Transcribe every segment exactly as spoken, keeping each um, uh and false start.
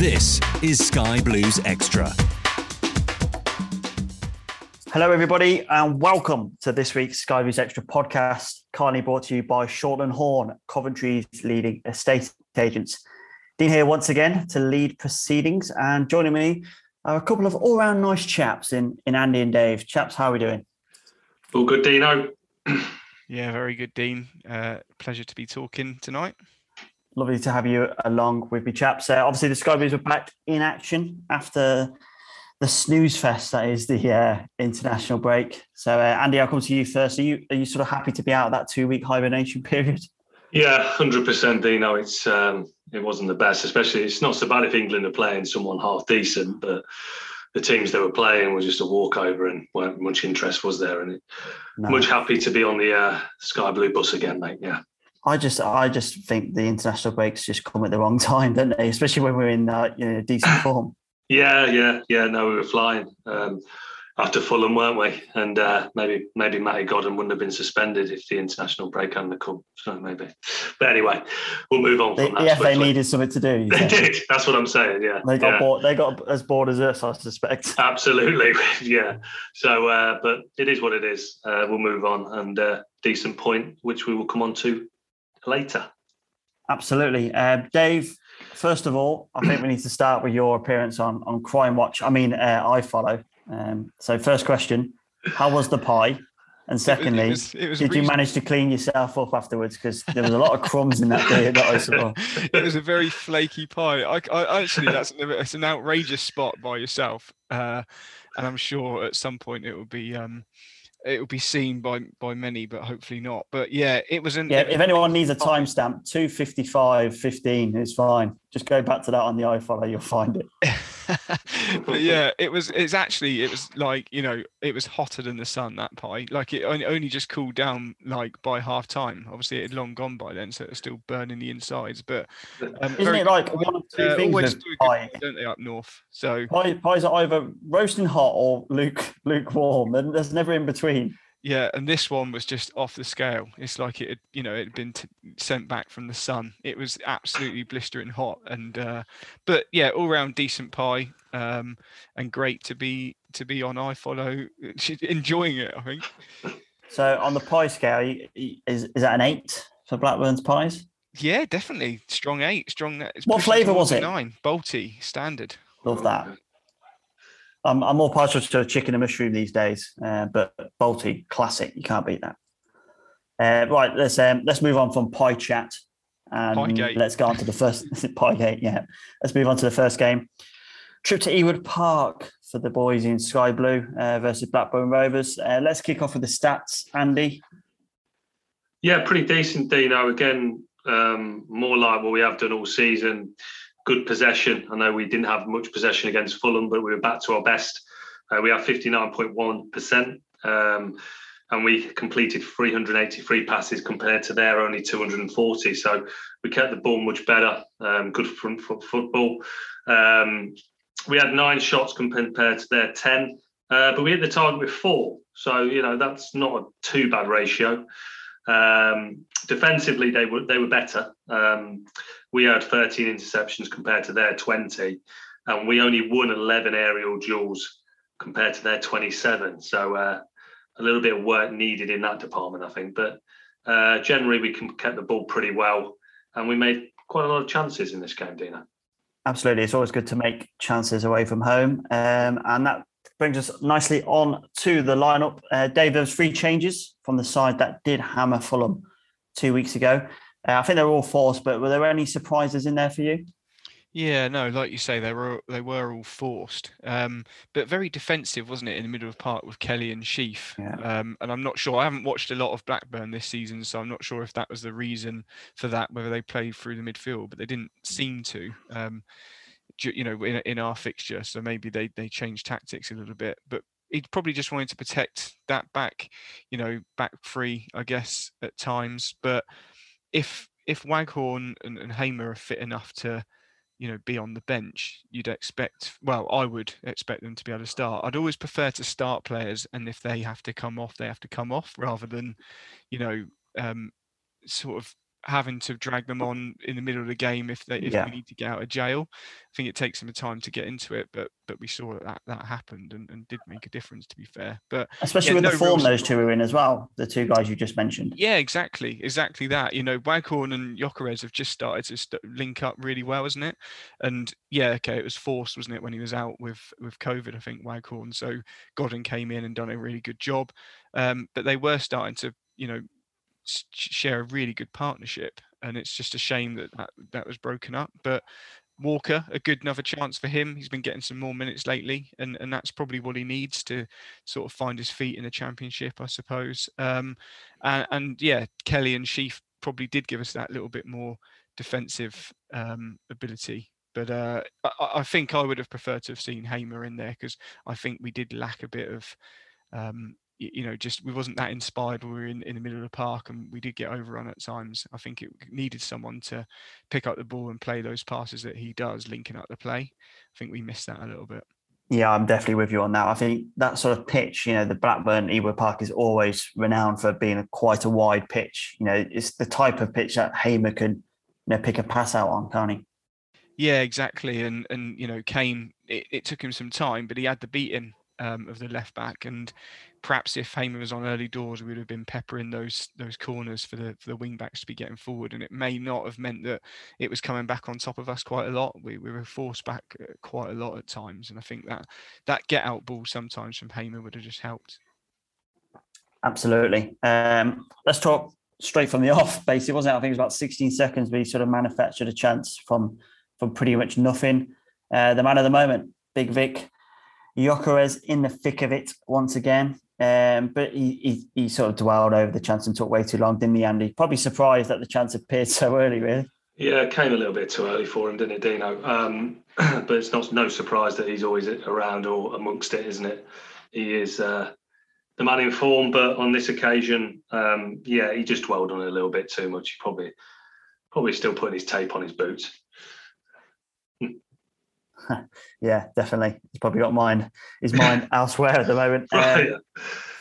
This is Sky Blues Extra. Hello, everybody, and welcome to this week's Sky Blues Extra podcast, kindly brought to you by Shortland Horn, Coventry's leading estate agents. Dean here once again to lead proceedings, and joining me are a couple of all-round nice chaps in, in Andy and Dave. Chaps, how are we doing? All good, Dino. Yeah, very good, Dean. Uh, pleasure to be talking tonight. Lovely to have you along with me, chaps. Uh, obviously, the Sky Blues are back in action after the snooze fest that is the uh, international break. So, uh, Andy, I'll come to you first. Are you are you sort of happy to be out of that two-week hibernation period? Yeah, one hundred percent, Dino. It's um, it wasn't the best, especially it's not so bad if England are playing someone half decent, but the teams they were playing was just a walkover and weren't much interest was there. And it, no. Much happy to be on the uh, Sky Blue bus again, mate. Yeah. I just, I just think the international breaks just come at the wrong time, don't they? Especially when we're in, uh, you know, decent form. Yeah, yeah, yeah. No, we were flying um, after Fulham, weren't we? And uh, maybe, maybe Matty Godden wouldn't have been suspended if the international break hadn't come. So maybe. But anyway, we'll move on the, from that. The F A needed something to do. They did. That's what I'm saying. Yeah, they got yeah. bored. They got as bored as us, I suspect. Absolutely. Yeah. So, uh, but it is what it is. Uh, we'll move on, and uh, decent point, which we will come on to later. Absolutely. Uh, Dave, first of all, I think we need to start with your appearance on, on Crime Watch. I mean, uh, iFollow. Um, so first question, how was the pie? And secondly, it was, it was did you manage to clean yourself up afterwards? Because there was a lot of crumbs in that beer that I saw. It was a very flaky pie. I, I actually, that's an, it's an outrageous spot by yourself. Uh, and I'm sure at some point it will be... Um, it will be seen by by many, but hopefully not. But yeah, it was an... Yeah, it, if anyone needs a timestamp, two fifty-five fifteen is fine. Just go back to that on the iFollow, you'll find it. But yeah, it was, it's actually, it was like, you know, it was hotter than the sun, that pie. Like it only, only just cooled down like by half time. Obviously it had long gone by then, so it was still burning the insides. But um, isn't it like one of two uh, things always with do pie? Good, don't they, up north? So pie, pies are either roasting hot or luke, lukewarm, and there's never in between. Yeah, and this one was just off the scale. It's like it had, you know, it had been t- sent back from the sun. It was absolutely blistering hot, and uh, but yeah, all round decent pie, um, and great to be to be on iFollow, enjoying it. I think. So on the pie scale, is is that an eight for Blackburn's pies? Yeah, definitely strong eight. Strong. What flavour was it? Nine. Balti standard. Love that. I'm, I'm more partial to chicken and mushroom these days, uh, but Balti, classic. You can't beat that. Uh, right, let's um, let's move on from pie chat and Piegate. Let's go on to the first Piegate. Yeah, let's move on to the first game. Trip to Ewood Park for the boys in Sky Blue uh, versus Blackburn Rovers. Uh, let's kick off with the stats, Andy. Yeah, pretty decent, Dino. Again, um, more like what we have done all season. Good possession. I know we didn't have much possession against Fulham, but we were back to our best. Uh, we have fifty-nine point one percent, um, and we completed three hundred eighty-three passes compared to their only two hundred forty. So we kept the ball much better. Um, good front foot football. Um, we had nine shots compared to their ten, uh, but we hit the target with four. So you know that's not a too bad ratio. Um, defensively, they were they were better. Um, we had thirteen interceptions compared to their twenty, and we only won eleven aerial duels compared to their twenty-seven. So uh, a little bit of work needed in that department, I think. But uh, generally, we kept the ball pretty well, and we made quite a lot of chances in this game, Dina. Absolutely, it's always good to make chances away from home, um, and that brings us nicely on to the lineup. Uh, Dave, there was three changes from the side that did hammer Fulham two weeks ago. Uh, I think they were all forced, but were there any surprises in there for you? Yeah, no, like you say, they were they were all forced, um, but very defensive, wasn't it, in the middle of the park with Kelly and Sheaf? Yeah. Um, and I'm not sure. I haven't watched a lot of Blackburn this season, so I'm not sure if that was the reason for that, whether they played through the midfield, but they didn't seem to. Um, you know, in, in our fixture, so maybe they they changed tactics a little bit, but he probably just wanted to protect that back, you know, back free, I guess, at times. But if if Waghorn and, and Hamer are fit enough to, you know, be on the bench, you'd expect, well, I would expect them to be able to start. I'd always prefer to start players, and if they have to come off, they have to come off, rather than, you know, um, sort of having to drag them on in the middle of the game if they if Yeah. we need to get out of jail. I think it takes them time to get into it, but but we saw that that, that happened and, and did make a difference, to be fair. But Especially yeah, with no the form real those two are in as well, the two guys you just mentioned. Yeah, exactly, exactly that. You know, Waghorn and Gyökeres have just started to st- link up really well, isn't it? And yeah, okay, it was forced, wasn't it, when he was out with with COVID, I think, Waghorn. So Godden came in and done a really good job. Um, but they were starting to, you know, s- share a really good partnership, and it's just a shame that that, that was broken up. But Walker, a good another chance for him. He's been getting some more minutes lately, and, and that's probably what he needs to sort of find his feet in the Championship, I suppose. Um, and, and yeah, Kelly and Sheaf probably did give us that little bit more defensive um, ability. But uh, I, I think I would have preferred to have seen Hamer in there, because I think we did lack a bit of um, you know, just we wasn't that inspired when we were in, in the middle of the park, and we did get overrun at times. I think it needed someone to pick up the ball and play those passes that he does, linking up the play. I think we missed that a little bit. Yeah, I'm definitely with you on that. I think that sort of pitch, you know, the Blackburn Ewood Park is always renowned for being a, quite a wide pitch. You know, it's the type of pitch that Hamer could, you know, pick a pass out on, can't he? Yeah, exactly. And and you know, Kane, it, it took him some time, but he had the beating um, of the left back, and perhaps if Hamer was on early doors, we would have been peppering those those corners for the for the wing backs to be getting forward, and it may not have meant that it was coming back on top of us quite a lot. We we were forced back quite a lot at times, and I think that that get out ball sometimes from Hamer would have just helped. Absolutely. Um, let's talk straight from the off, basically, wasn't it? I think it was about sixteen seconds, but he sort of manufactured a chance from from pretty much nothing. Uh, the man of the moment, Big Vic. Gyökeres in the thick of it once again. Um, but he, he he sort of dwelled over the chance and took way too long, didn't he, Andy? Probably surprised that the chance appeared so early, really. Yeah, it came a little bit too early for him, didn't it, Dino? Um, but it's not no surprise that he's always around or amongst it, isn't it? He is uh, the man in form, but on this occasion, um, yeah, he just dwelled on it a little bit too much. He probably probably still putting his tape on his boots. Yeah, definitely. He's probably got mind his mind elsewhere at the moment. Right, um,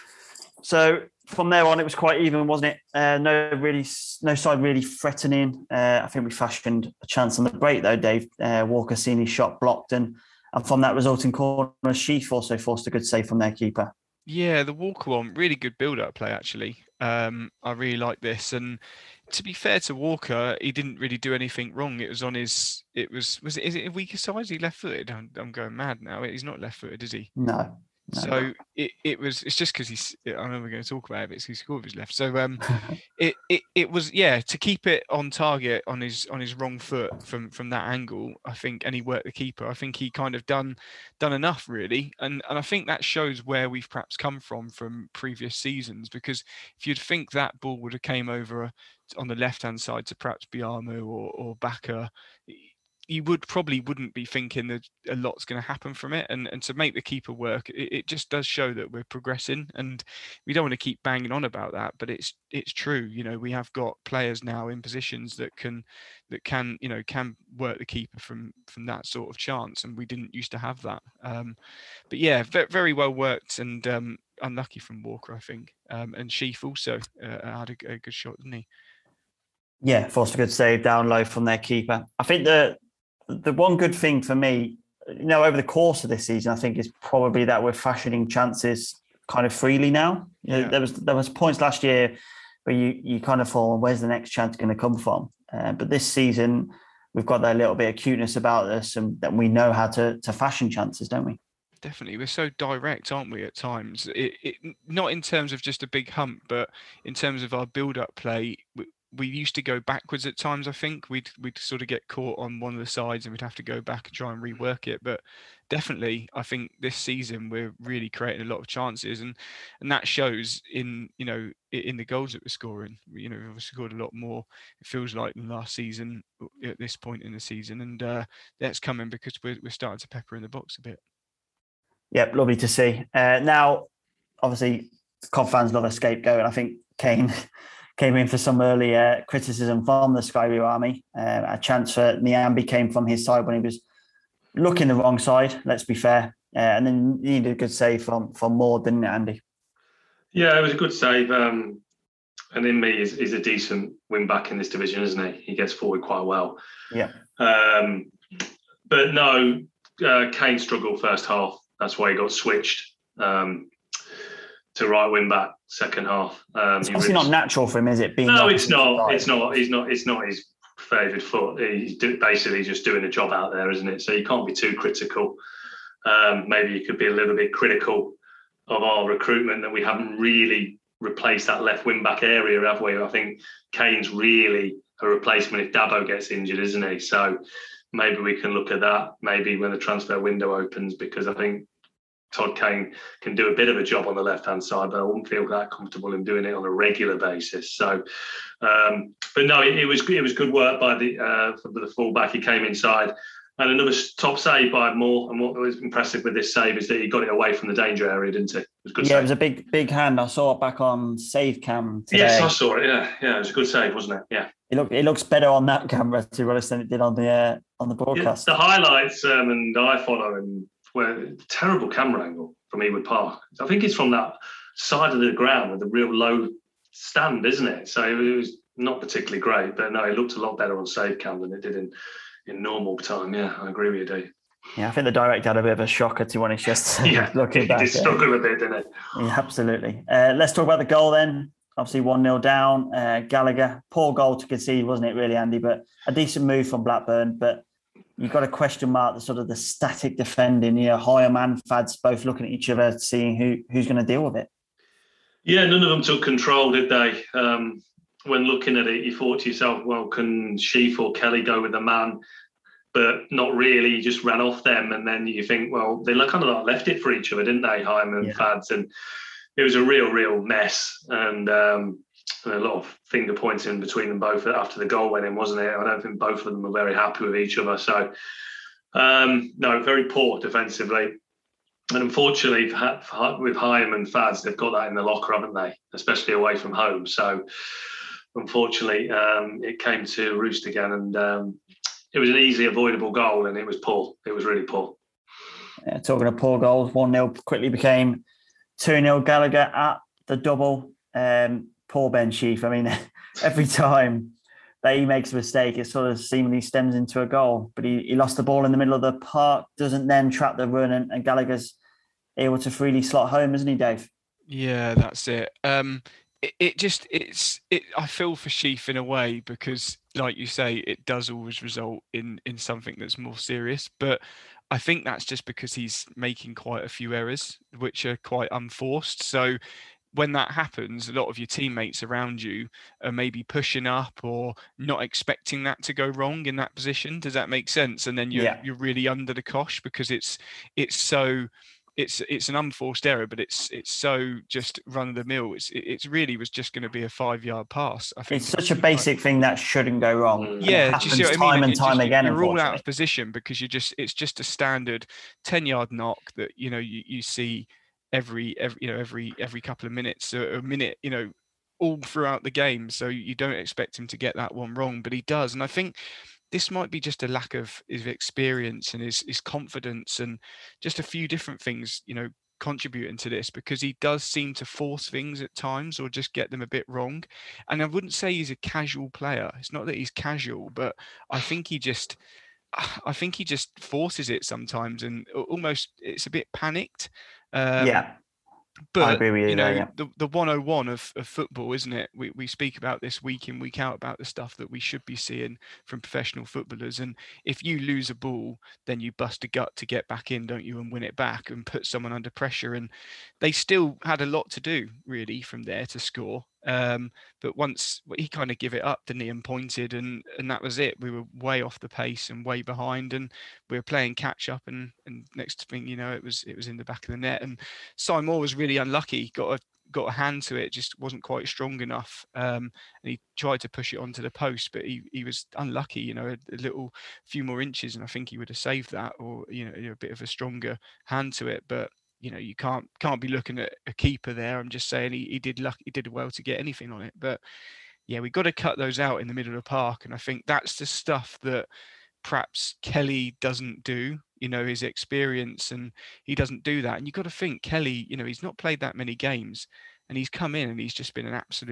so from there on, it was quite even, wasn't it? Uh, no, really, no side really threatening. Uh, I think we fashioned a chance on the break though. Dave uh, Walker seen his shot blocked, and and from that resulting corner, Sheaf also forced a good save from their keeper. Yeah, the Walker one, really good build-up play, actually. Um, I really like this. And to be fair to Walker, he didn't really do anything wrong. It was on his, it was, was it, is it a weaker side? Is he left-footed? I'm, I'm going mad now. He's not left-footed, is he? No. No. So it, it was, it's just because he's, I know we're going to talk about it, but it's he scored with his left. So um, it, it it was, yeah, to keep it on target on his on his wrong foot from from that angle, I think, and he worked the keeper. I think he kind of done done enough, really. And and I think that shows where we've perhaps come from from previous seasons, because if you'd think that ball would have came over on the left-hand side to perhaps Biamu or, or Baka, you would probably wouldn't be thinking that a lot's going to happen from it, and and to make the keeper work, it, it just does show that we're progressing. And we don't want to keep banging on about that, but it's it's true. You know, we have got players now in positions that can that can you know can work the keeper from from that sort of chance, and we didn't used to have that. Um, but yeah, very, very well worked, and um, unlucky from Walker, I think. Um, and Sheaf also uh, had a, a good shot, didn't he? Yeah, forced a good save down low from their keeper. I think the the one good thing for me, you know, over the course of this season, I think is probably that we're fashioning chances kind of freely now. You know, Yeah. there was there was points last year where you you kind of thought, where's the next chance going to come from? Uh, but this season, we've got that little bit of cuteness about us, and that we know how to to fashion chances, don't we? Definitely, we're so direct, aren't we? At times, it, it not in terms of just a big hump, but in terms of our build-up play. We, we used to go backwards at times. I think we'd we'd sort of get caught on one of the sides, and we'd have to go back and try and rework it. But definitely, I think this season we're really creating a lot of chances, and and that shows in you know in the goals that we're scoring. You know, we've scored a lot more. It feels like than last season at this point in the season, and uh, that's coming because we're we're starting to pepper in the box a bit. Yep, lovely to see. Uh, now, obviously, Cov fans love a scapegoat, and I think Kane came in for some early uh, criticism from the Sky Blue Army. Uh, a chance for Nyambi came from his side when he was looking the wrong side, let's be fair. Uh, and then he needed a good save from, from Moore, didn't it, Andy? Yeah, it was a good save. Um, and in me is, is a decent wing back in this division, isn't he? He gets forward quite well. Yeah. Um, but no, uh, Kane struggled first half. That's why he got switched um, to right wing back second half. Um, it's obviously really... not natural for him, is it? Being no, it's not. It's not. He's not. It's not his favoured foot. He's do, basically just doing a job out there, isn't it? So you can't be too critical. Um, maybe you could be a little bit critical of our recruitment that we haven't really replaced that left wing back area, have we? I think Kane's really a replacement if Dabo gets injured, isn't he? So maybe we can look at that maybe when the transfer window opens, because I think Todd Kane can do a bit of a job on the left-hand side, but I wouldn't feel that comfortable in doing it on a regular basis. So, um, but no, it, it was it was good work by the uh, for the fullback. He came inside. And another top save by Moore. And what was impressive with this save is that he got it away from the danger area, didn't he? It was a good yeah, save. It was a big, big hand. I saw it back on Save Cam today. Yes, I saw it. Yeah, yeah, it was a good save, wasn't it? Yeah. It look, it looks better on that camera, to be honest, than it did on the uh, on the broadcast. Yeah, the highlights um, and I follow and where terrible camera angle from Ewood Park. I think it's from that side of the ground with a real low stand, isn't it? So it was not particularly great, but no, it looked a lot better on Save Cam than it did in. in normal time. Yeah, I agree with you, Dave. Yeah, I think the director had a bit of a shocker, to be honest, just yeah, looking he back. He struggled a bit, didn't it? Yeah, absolutely. Uh, let's talk about the goal then. Obviously one nil down. Uh, Gallagher, poor goal to concede, wasn't it really, Andy? But a decent move from Blackburn. But you've got a question mark, the sort of the static defending, you know, Hyam and Fads both looking at each other, seeing who who's going to deal with it. Yeah, none of them took control, did they? Um, when looking at it, you thought to yourself, well, can Sheaf or Kelly go with the man? But not really, you just ran off them. And then you think, well, they kind of like left it for each other, didn't they, Hyam and yeah. Fads? And it was a real, real mess. And, um, and a lot of finger pointing between them both after the goal went in, wasn't it? I don't think both of them were very happy with each other. So, um, no, very poor defensively. And unfortunately, with Hyam and Fads, they've got that in the locker, haven't they? Especially away from home. So, unfortunately, um, it came to roost again, and um, it was an easily avoidable goal, and it was poor. It was really poor. Yeah, talking of poor goals, one nil quickly became two nil Gallagher at the double. Um, poor Ben Sheaf. I mean, every time that he makes a mistake, it sort of seemingly stems into a goal. But he, he lost the ball in the middle of the park, doesn't then trap the run, and, and Gallagher's able to freely slot home, isn't he, Dave? Yeah, that's it. Um, It, it just it's it I feel for Sheaf in a way, because like you say, it does always result in in something that's more serious, but I think that's just because he's making quite a few errors which are quite unforced. So when that happens, a lot of your teammates around you are maybe pushing up or not expecting that to go wrong in that position. Does that make sense? And then you're yeah. you're really under the cosh because it's it's so It's it's an unforced error, but it's it's so just run of the mill. It's it, it's really was just going to be a five yard pass. I think it's such a basic thing that shouldn't go wrong. Yeah, it do you see what I mean? Time and it time just, again. You're all out of position because you just it's just a standard ten yard knock that you know you, you see every every you know every every couple of minutes, a, a minute, you know, all throughout the game. So you don't expect him to get that one wrong, but he does, and I think this might be just a lack of his experience and his, his confidence and just a few different things, you know, contributing to this, because he does seem to force things at times or just get them a bit wrong. And I wouldn't say he's a casual player. It's not that he's casual, but I think he just, I think he just forces it sometimes and almost it's a bit panicked. Um, yeah. But I agree with you, you know, there, yeah. the, the one oh one of, of football, isn't it? We we speak about this week in, week out about the stuff that we should be seeing from professional footballers. And if you lose a ball, then you bust a gut to get back in, don't you, and win it back and put someone under pressure. And they still had a lot to do, really, from there to score. Um, but once he kind of give it up, didn't he, and pointed, and and that was it. We were way off the pace and way behind, and we were playing catch up. And and next thing you know, it was it was in the back of the net. And Simon Moore was really unlucky. Got a got a hand to it, just wasn't quite strong enough. Um, and he tried to push it onto the post, but he he was unlucky. You know, a, a little few more inches, and I think he would have saved that, or you know, a bit of a stronger hand to it, but. You know, you can't can't be looking at a keeper there. I'm just saying he, he did luck, he did well to get anything on it. But yeah, we've got to cut those out in the middle of the park. And I think that's the stuff that perhaps Kelly doesn't do, you know, his experience, and he doesn't do that. And you've got to think Kelly, you know, he's not played that many games and he's come in and he's just been an absolute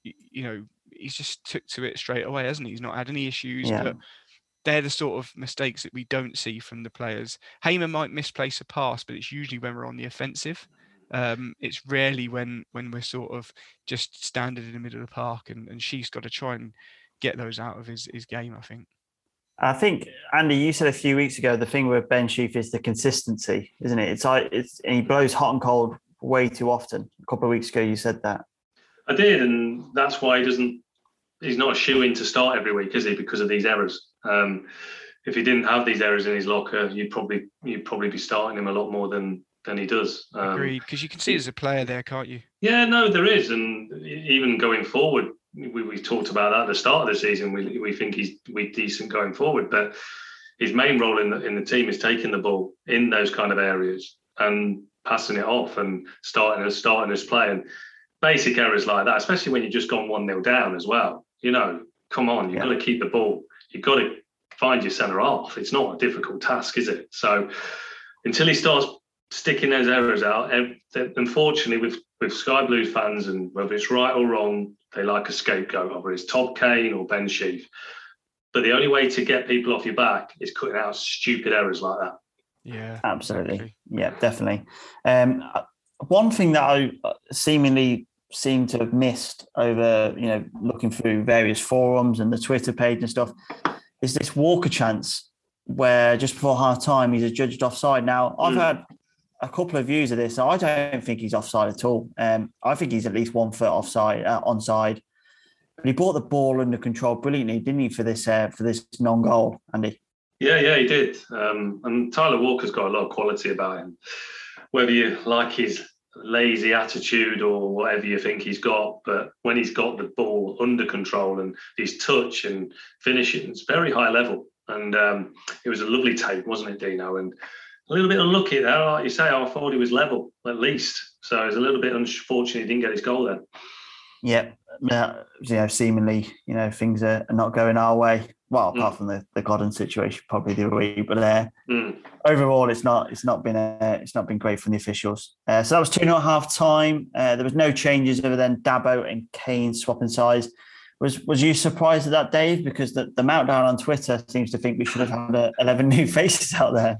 you know, he's just took to it straight away, hasn't he? He's not had any issues. Yeah. But they're the sort of mistakes that we don't see from the players. Hamer might misplace a pass, but it's usually when we're on the offensive. Um, it's rarely when when we're sort of just standing in the middle of the park, and, and she's got to try and get those out of his, his game, I think. I think, Andy, you said a few weeks ago, the thing with Ben Sheaf is the consistency, isn't it? It's like it's and he blows hot and cold way too often. A couple of weeks ago, you said that. I did, and that's why he doesn't. He's not a shoe-in to start every week, is he? Because of these errors. Um, if he didn't have these errors in his locker, you'd probably you'd probably be starting him a lot more than than he does. Um, Agreed, because you can see there's a player there, can't you? Yeah, no, there is, and even going forward, we, we talked about that at the start of the season. We we think he's we decent going forward, but his main role in the in the team is taking the ball in those kind of areas and passing it off and starting us starting us playing. Basic errors like that, especially when you've just gone one nil down as well. You know, come on, you've yeah. got to keep the ball. You've got to find your centre half. It's not a difficult task, is it? So until he starts sticking those errors out, unfortunately, with with Sky Blues fans, and whether it's right or wrong, they like a scapegoat, whether it's Todd Kane or Ben Sheaf. But the only way to get people off your back is cutting out stupid errors like that. Yeah, absolutely. Exactly. Yeah, definitely. Um, one thing that I seemingly seem to have missed over, you know, looking through various forums and the Twitter page and stuff, is this Walker chance where just before half time he's adjudged offside. Now, I've mm. had a couple of views of this. I don't think he's offside at all. Um, I think he's at least one foot offside, uh, onside. But he brought the ball under control brilliantly, didn't he, for this uh, for this non-goal, Andy? Yeah, yeah, he did. Um, and Tyler Walker's got a lot of quality about him. Whether you like his lazy attitude or whatever you think he's got, but when he's got the ball under control and his touch and finishing, it's very high level. And um, it was a lovely take, wasn't it, Dino? And a little bit unlucky there, like you say. I thought he was level at least, so it was a little bit unfortunate he didn't get his goal then. Yeah, yeah, you know, seemingly, you know, things are not going our way. Well, apart mm. from the, the Godden situation, probably the other week, but uh, mm. overall, it's not it's not been uh, it's not been great from the officials. Uh, so that was two nil at half time. Uh, there was no changes other than Dabo and Kane swapping sides. Was was you surprised at that, Dave? Because the, the meltdown on Twitter seems to think we should have had uh, eleven new faces out there.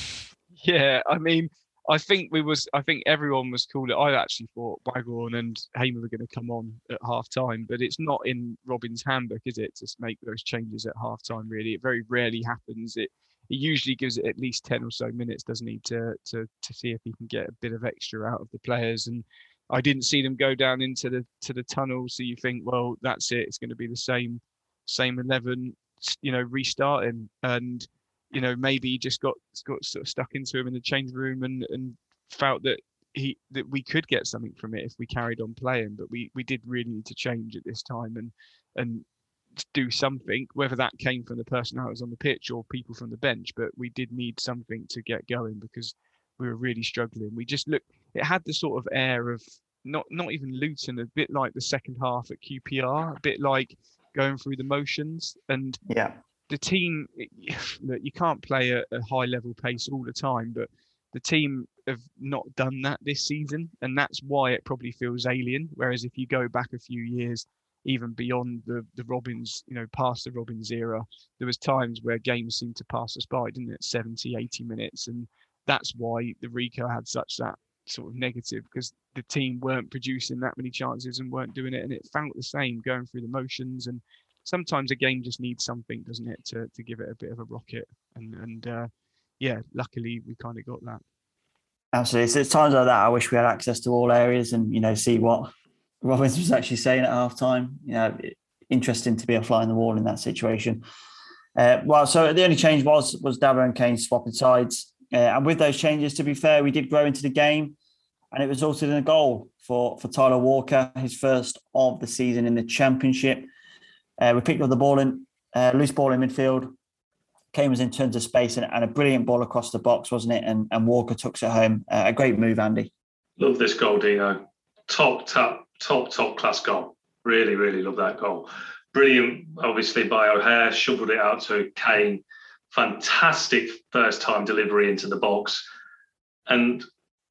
Yeah, I mean, I think we was. I think everyone was cool. I actually thought Waghorn and Hamer were going to come on at half time, but it's not in Robin's handbook, is it, to make those changes at half time? Really, it very rarely happens. It he usually gives it at least ten or so minutes, doesn't he, to to to see if he can get a bit of extra out of the players. And I didn't see them go down into the to the tunnel, so you think, well, that's it. It's going to be the same same eleven, you know, restarting. And you know, maybe he just got got sort of stuck into him in the change room and, and felt that he that we could get something from it if we carried on playing. But we, we did really need to change at this time and and do something, whether that came from the personalities on the pitch or people from the bench. But we did need something to get going because we were really struggling. We just looked, it had the sort of air of not not even Luton, a bit like the second half at Q P R, a bit like going through the motions. And yeah. The team, look, you can't play at a high level pace all the time, but the team have not done that this season. And that's why it probably feels alien. Whereas if you go back a few years, even beyond the, the Robins, you know, past the Robins era, there was times where games seemed to pass us by, didn't it? seventy, eighty minutes. And that's why the Rico had such that sort of negative, because the team weren't producing that many chances and weren't doing it. And it felt the same going through the motions. And sometimes a game just needs something, doesn't it, to to give it a bit of a rocket. And and uh, yeah, luckily we kind of got that. Absolutely. So it's times like that I wish we had access to all areas and, you know, see what Robbins was actually saying at half time. You know, interesting to be a fly on the wall in that situation. Uh, well, so the only change was was Dabo and Kane swapping sides. Uh, and with those changes, to be fair, we did grow into the game and it resulted in a goal for, for Tyler Walker, his first of the season in the Championship. Uh, we picked up the ball in, uh, loose ball in midfield. Kane was in tons of space and, and a brilliant ball across the box, wasn't it? And, and Walker took it home. Uh, a great move, Andy. Love this goal, Dino. Top, top, top, top class goal. Really, really love that goal. Brilliant, obviously, by O'Hare. Shoveled it out to Kane. Fantastic first time delivery into the box. And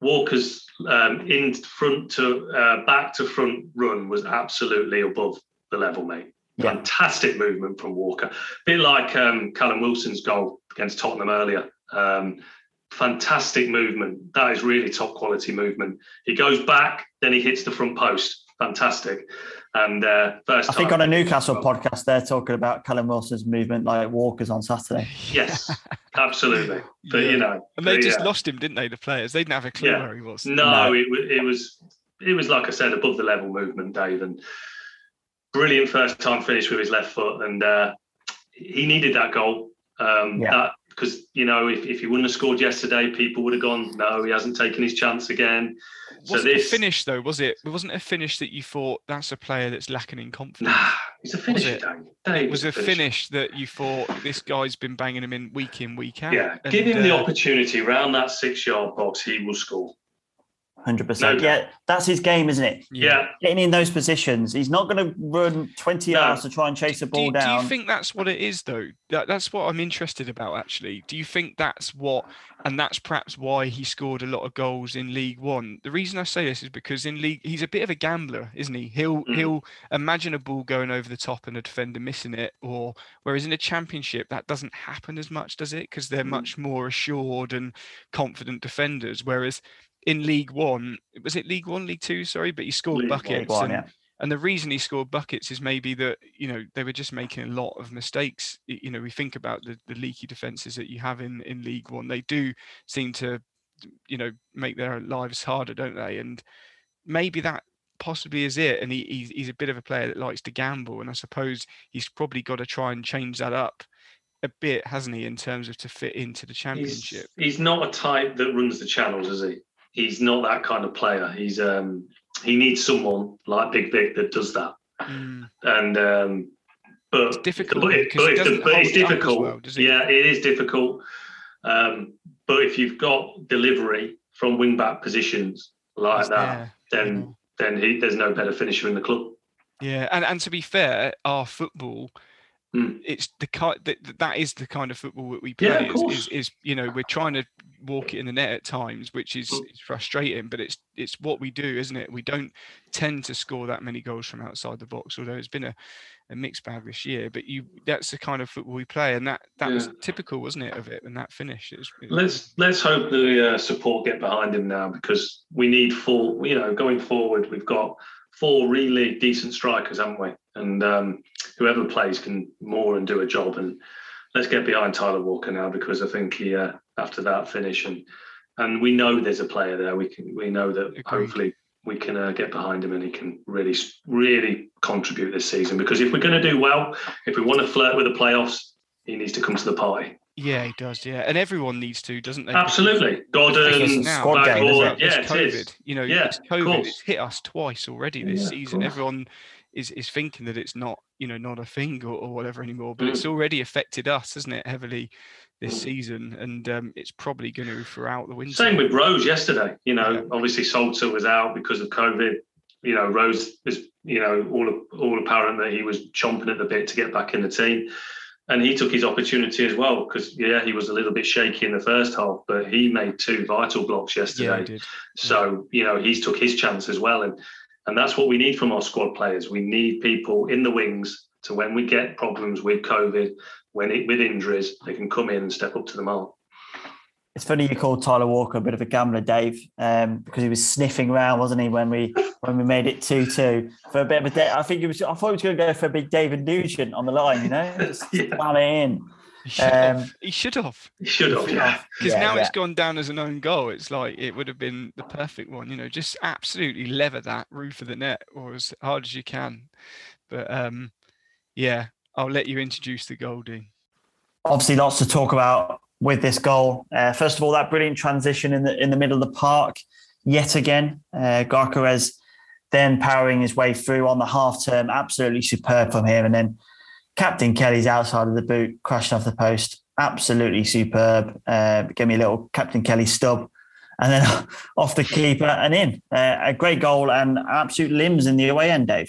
Walker's um, in front to uh, back to front run was absolutely above the level, mate. Yeah. Fantastic movement from Walker. A bit like um, Callum Wilson's goal against Tottenham earlier. Um, fantastic movement. That is really top quality movement. He goes back, then he hits the front post. Fantastic. And uh, first I think time, on a Newcastle podcast, they're talking about Callum Wilson's movement like Walker's on Saturday. Yes, absolutely. But, Yeah. you know. And they but, just yeah. lost him, didn't they, the players? They didn't have a clue Yeah. where he was. No, No. It, wa- it was, it was like I said, above the level movement, Dave. And brilliant first time finish with his left foot. And uh, he needed that goal. Um, Yeah. that Because, you know, if, if he wouldn't have scored yesterday, people would have gone, no, he hasn't taken his chance again. So Wasn't this a finish, though, was it? It wasn't a finish that you thought, that's a player that's lacking in confidence. Nah, he's a finisher, it? Dave. Dave It was is a finisher. finish that you thought, this guy's been banging him in week in, week out. Yeah, And, give him the uh, opportunity around that six-yard box, he will score. one hundred percent. No doubt. Yeah, that's his game, isn't it? Yeah. Getting in those positions. He's not going to run twenty No. yards to try and chase a Do ball you, do down. you think that's what it is, though? That, that's what I'm interested about, actually. Do you think that's what, and that's perhaps why he scored a lot of goals in League One? The reason I say this is because in League, he's a bit of a gambler, isn't he? He'll Mhm. he'll imagine a ball going over the top and a defender missing it, or whereas in a Championship that doesn't happen as much, does it? Because they're Mhm. much more assured and confident defenders. Whereas in League One, was it League One, League Two? Sorry, but he scored League One. buckets. League One, and, yeah. And the reason he scored buckets is maybe that, you know, they were just making a lot of mistakes. Y- You know, we think about the, the leaky defences that you have in, in League One. They do seem to, you know, make their lives harder, don't they? And maybe that possibly is it. And he, he's, he's a bit of a player that likes to gamble. And I suppose he's probably got to try and change that up a bit, hasn't he, in terms of to fit into the Championship? He's, he's not a type that runs the channels, is he? He's not that kind of player. He's um, he needs someone like Big Vic that does that. Mm. And um, but It's difficult But, it, because but he it's, doesn't but it's hold it up as difficult. well, does he? Yeah, it is difficult. Um, but if you've got delivery from wing back positions like He's that, there, then yeah. then he, there's no better finisher in the club. Yeah, and, and to be fair, our football, Mm. it's the kind that that is the kind of football that we Yeah, play. of is, course. is is you know, we're trying to walk it in the net at times, which is, Mm. is frustrating, but it's it's what we do, isn't it? We don't tend to score that many goals from outside the box, although it's been a, a mixed bag this year. But you that's the kind of football we play, and that that was Yeah. typical, wasn't it, of it, and that finish. It was, it was- Let's let's hope the uh, support get behind him now, because we need four. You know, going forward, we've got four really decent strikers, haven't we? And um, whoever plays can more and do a job. And let's get behind Tyler Walker now, because I think he uh, after that finish and and we know there's a player there. We can we know that Agreed. hopefully we can uh, get behind him and he can really really contribute this season. Because if we're going to do well, if we want to flirt with the playoffs, he needs to come to the party. yeah, he does. Yeah, and everyone needs to, doesn't they? Absolutely, Gordon, It's a now, squad game, isn't Blackboard, it? yeah, it's it COVID. is. You know, Yeah, it's of COVID. course. It's hit us twice already this Yeah, of season. course. Everyone is is thinking that it's not, you know, not a thing or, or whatever anymore, but Mm. it's already affected us, hasn't it, heavily this Mm. season, and um, it's probably going to throughout the winter. Same with Rose yesterday. You know, Yeah. obviously Salter was out because of COVID. You know, Rose is, you know, all all apparent that he was chomping at the bit to get back in the team. And he took his opportunity as well, because, yeah, he was a little bit shaky in the first half, but he made two vital blocks yeah, yesterday. he did. So, you know, he's took his chance as well. And and that's what we need from our squad players. We need people in the wings to, when we get problems with COVID, when it, with injuries, they can come in and step up to the mark. It's funny you called Tyler Walker a bit of a gambler, Dave, um, because he was sniffing around, wasn't he, when we when we made it two two for a bit of a day. I think he was. I thought he was going to go for a big David Nugent on the line, you know, just Yeah. slam it in. He should Um, have. He should have. He should have, yeah. Because Yeah, now yeah. it's gone down as an own goal. It's like it would have been the perfect one, you know, just absolutely lever that roof of the net or as hard as you can. But um, yeah, I'll let you introduce the goal, Dean. Obviously, lots to talk about with this goal. Uh, first of all, that brilliant transition in the in the middle of the park, yet again. Uh, Gyökeres then powering his way through on the half term, absolutely superb from him. And then Captain Kelly's outside of the boot, crashing off the post, absolutely superb. Uh, gave me a little Captain Kelly stub. And then off the keeper and in. Uh, a great goal and absolute limbs in the away end, Dave.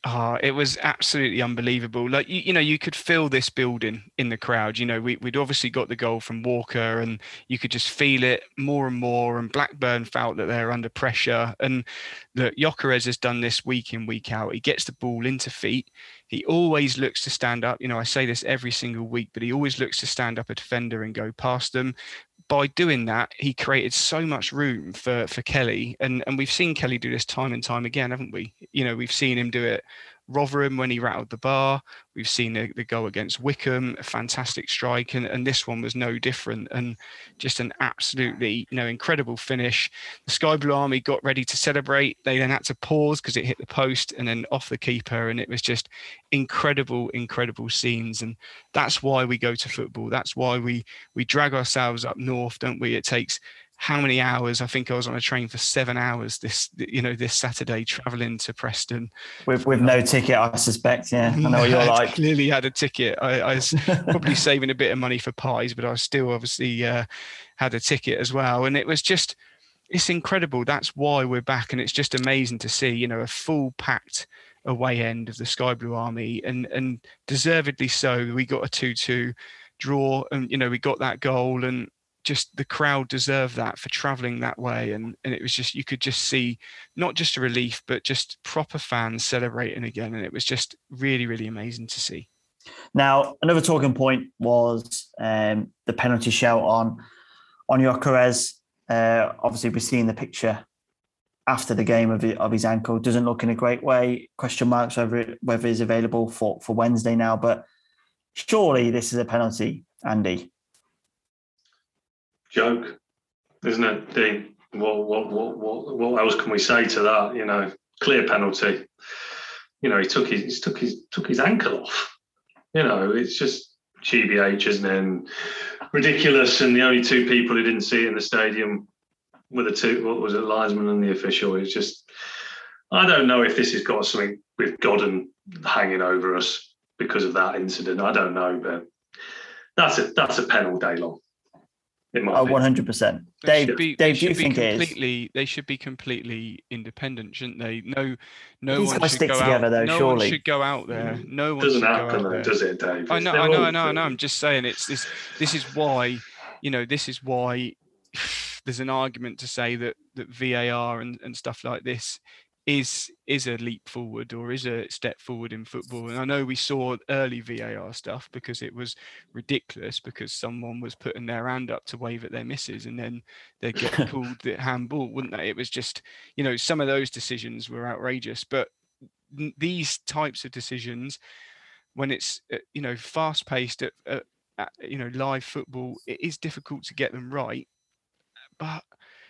Oh, it was absolutely unbelievable. Like, you, you know, you could feel this building in the crowd. You know, we, we'd obviously got the goal from Walker and you could just feel it more and more. And Blackburn felt that they're under pressure. And look, Gyökeres has done this week in, week out. He gets the ball into feet. He always looks to stand up. You know, I say this every single week, but he always looks to stand up a defender and go past them. By doing that, he created so much room for for Kelly, and and we've seen Kelly do this time and time again, haven't we? You know, we've seen him do it. Rotherham when he rattled the bar. We've seen the, the goal against Wickham, a fantastic strike, and, and this one was no different. And just an absolutely, you know, incredible finish. The Sky Blue Army got ready to celebrate. They then had to pause because it hit the post and then off the keeper. And it was just incredible, incredible scenes. And that's why we go to football. That's why we we drag ourselves up north, don't we? It takes how many hours? I think I was on a train for seven hours this, you know, this Saturday traveling to Preston. With with no ticket, I suspect. Yeah, I know what you're like. Clearly had a ticket. I, I was probably saving a bit of money for pies, but I still obviously uh, had a ticket as well. And it was just, it's incredible. That's why we're back. And it's just amazing to see, you know, a full packed away end of the Sky Blue Army, and and deservedly so. We got a two two draw, and, you know, we got that goal, and just the crowd deserved that for travelling that way. And and it was just, you could just see not just a relief, but just proper fans celebrating again. And it was just really, really amazing to see. Now, another talking point was um, the penalty shout on, on Gyökeres. Uh, obviously, we've seen the picture after the game of, of his ankle. Doesn't look in a great way. Question marks over whether he's available for, for Wednesday now. But surely this is a penalty, Andy. Joke, isn't it, Dean? What, what, what, what, what else can we say to that? You know, clear penalty. You know, he took his, he took his, took his ankle off. You know, it's just G B H, isn't it? And ridiculous. And the only two people who didn't see it in the stadium were the two. What was it, linesman and the official? It's just, I don't know if this has got something with Godden hanging over us because of that incident. I don't know, but that's a that's a penalty day long. Oh, one hundred percent. Dave, be, Dave, do you think it is? They should be completely independent, shouldn't they? No, no These one guys should stick go together, out. though, no surely. one should go out there. No one doesn't should happen, go out though, there. does it, Dave? I know, They're I know, all I know, I know. good. I'm just saying, it's this. This is why, you know, this is why there's an argument to say that that V A R and, and stuff like this is is a leap forward or is a step forward in football. And I know we saw early V A R stuff because it was ridiculous, because someone was putting their hand up to wave at their misses and then they'd get called the handball, wouldn't they? It was just, you know, some of those decisions were outrageous. But these types of decisions, when it's, you know, fast paced at, at, at, you know, live football, it is difficult to get them right. But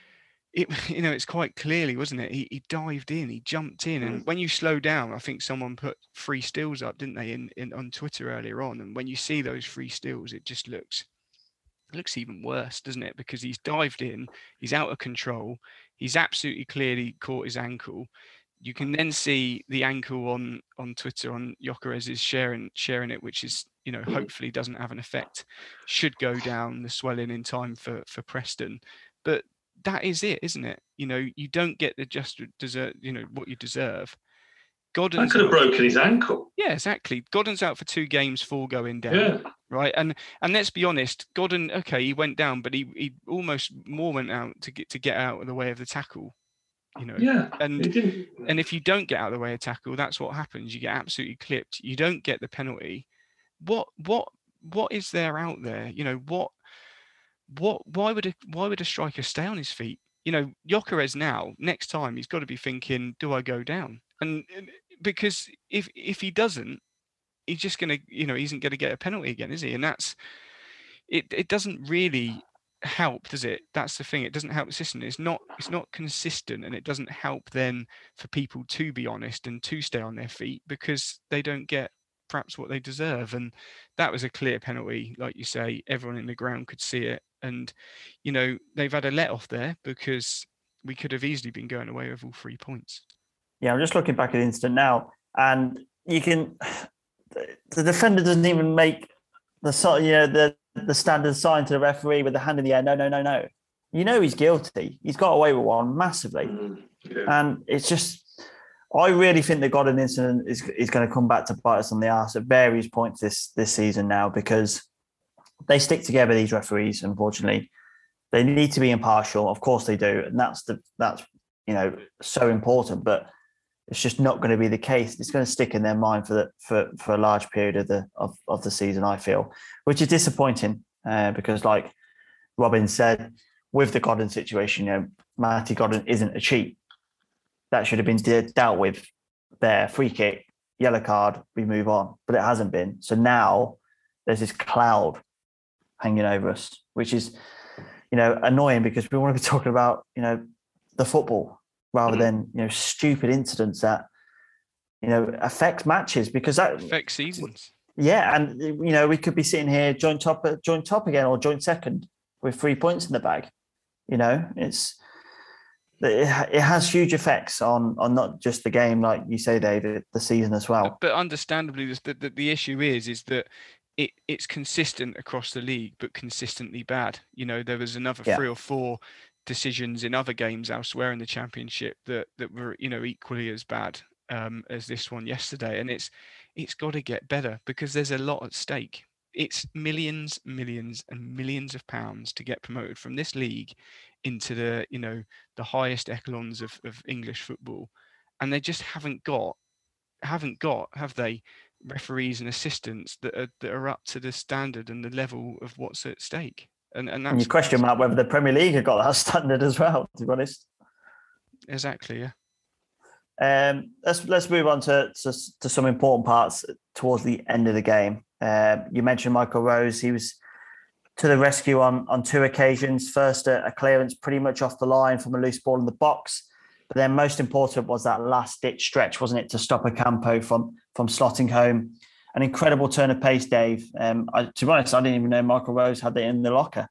it, you know, it's quite clearly, wasn't it? He, he dived in, he jumped in, and when you slow down, I think someone put free stills up, didn't they, in, in on Twitter earlier on? And when you see those free stills, it just looks it looks even worse, doesn't it? Because he's dived in, he's out of control, he's absolutely clearly caught his ankle. You can then see the ankle on on Twitter on Gyökeres is sharing sharing it, which is, you know, hopefully doesn't have an effect. Should go down the swelling in time for for Preston, but that is it, isn't it? You know, you don't get the just deserve, you know, what you deserve. Godden's I could have out. broken his ankle. Yeah, exactly. Godden's out for two games, four going down. Yeah. Right. And and let's be honest, Godden, okay, he went down, but he he almost more went out to get to get out of the way of the tackle. You know, Yeah. And he didn't. and if you don't get out of the way of tackle, that's what happens. You get absolutely clipped. You don't get the penalty. What what what is there out there? You know, what what why would a why would a striker stay on his feet? You know, Gyökeres now, next time he's got to be thinking, do I go down? And because if if he doesn't, he's just gonna, you know, he isn't gonna get a penalty again, is he? And that's it it doesn't really help, does it? That's the thing. It doesn't help the system. It's not it's not consistent, and it doesn't help then for people to be honest and to stay on their feet because they don't get perhaps what they deserve. And that was a clear penalty, like you say. Everyone in the ground could see it, and you know, they've had a let off there because we could have easily been going away with all three points. Yeah, I'm just looking back at the incident now, and you can. The defender doesn't even make the you know the the standard sign to the referee with the hand in the air. No, no, no, no. You know he's guilty. He's got away with one massively, Mm, yeah. and it's just I really think the Godden incident is is going to come back to bite us on the arse at various points this this season now, because they stick together, these referees. Unfortunately, they need to be impartial. Of course they do, and that's the that's you know so important. But it's just not going to be the case. It's going to stick in their mind for the, for for a large period of the of, of the season, I feel, which is disappointing uh, because, like Robin said, with the Godden situation, you know, Matty Godden isn't a cheat. That should have been de- dealt with there. Free kick, yellow card, we move on. But it hasn't been. So now there's this cloud hanging over us, which is, you know, annoying because we want to be talking about, you know, the football rather mm-hmm. than, you know, stupid incidents that, you know, affect matches because that affects seasons. Yeah. And, you know, we could be sitting here joint top, joint top again or joint second with three points in the bag. You know, it's, it has huge effects on on not just the game, like you say, David, the season as well. But understandably, the, the, the issue is is that it, it's consistent across the league, but consistently bad. You know, there was another yeah. three or four decisions in other games elsewhere in the Championship that that were, you know, equally as bad um, as this one yesterday. And it's it's got to get better because there's a lot at stake. It's millions, millions, and millions of pounds to get promoted from this league into the, you know, the highest echelons of, of English football, and they just haven't got, haven't got, have they, referees and assistants that are that are up to the standard and the level of what's at stake. And and that's and you question mark whether the Premier League have got that standard as well, to be honest. Exactly, yeah. Um, let's let's move on to, to to some important parts towards the end of the game. Uh, you mentioned Michael Rose. He was to the rescue on, on two occasions. First, a, a clearance pretty much off the line from a loose ball in the box. But then most important was that last-ditch stretch, wasn't it, to stop Ocampo from, from slotting home. An incredible turn of pace, Dave. Um, I, to be honest, I didn't even know Michael Rose had it in the locker.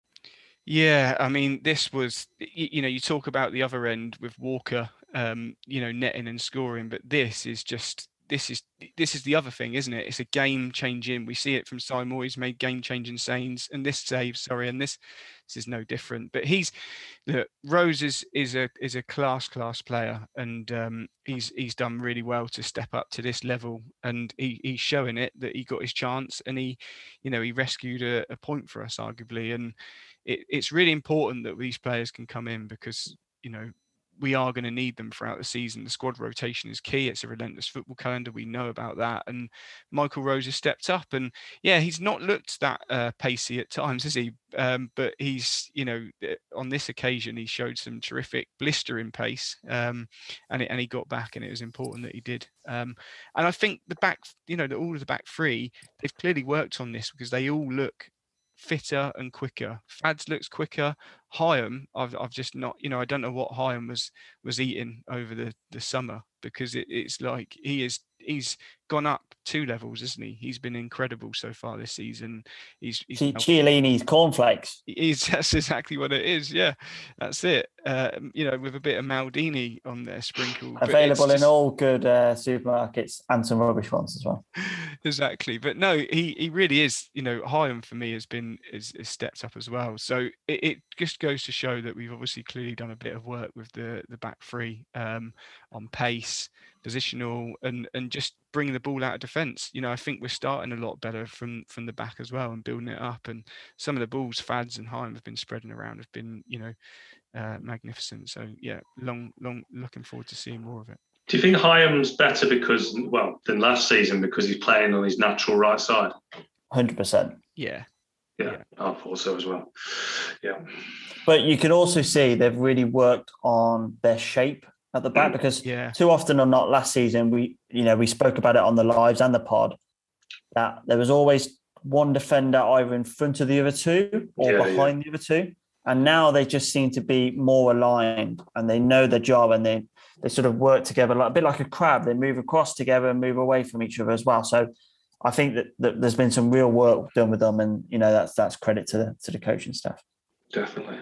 Yeah, I mean, this was, you, you know, you talk about the other end with Walker, um, you know, netting and scoring, but this is just... This is this is the other thing, isn't it? It's a game changing. We see it from Simon. He's made game changing saves, and this save, sorry, and this this is no different. But he's look, Rose is is a is a class class player, and um, he's he's done really well to step up to this level, and he he's showing it that he got his chance, and he, you know, he rescued a, a point for us, arguably, and it, it's really important that these players can come in because, you know, we are going to need them throughout the season. The squad rotation is key. It's a relentless football calendar. We know about that. And Michael Rose has stepped up. And yeah, he's not looked that uh, pacey at times, has he? Um, but he's, you know, on this occasion, he showed some terrific blistering pace. Um, and, it, and he got back, and it was important that he did. Um, and I think the back, you know, the, all of the back three, they've clearly worked on this because they all look fitter and quicker. Fads looks quicker. Hyam, I've I've just not, you know, I don't know what Hyam was was eating over the, the summer because it, it's like he is he's gone up two levels, isn't he? He's been incredible so far this season. He's, he's Chiellini's cornflakes. He's that's exactly what it is. Yeah, that's it. Uh, you know, with a bit of Maldini on there sprinkled. Available just... in all good uh, supermarkets and some rubbish ones as well. Exactly, but no, he he really is. You know, Hyam for me has been is, is stepped up as well. So it, it just goes to show that we've obviously clearly done a bit of work with the the back three um, on pace, positional, and and just bringing the ball out of defence. You know, I think we're starting a lot better from from the back as well and building it up. And some of the balls Fads and Hyam have been spreading around have been, you know, uh, magnificent. So yeah, long long looking forward to seeing more of it. Do you think Hyam's better because, well, than last season because he's playing on his natural right side? one hundred percent. Yeah. Yeah, yeah. I thought so as well. Yeah. But you can also see they've really worked on their shape at the back because yeah. too often or not last season, we, you know, we spoke about it on the lives and the pod, that there was always one defender either in front of the other two or yeah, behind yeah. the other two. And now they just seem to be more aligned and they know their job and they, they sort of work together like a bit like a crab. They move across together and move away from each other as well. So I think that, that there's been some real work done with them, and you know that's that's credit to the to the coaching staff. Definitely.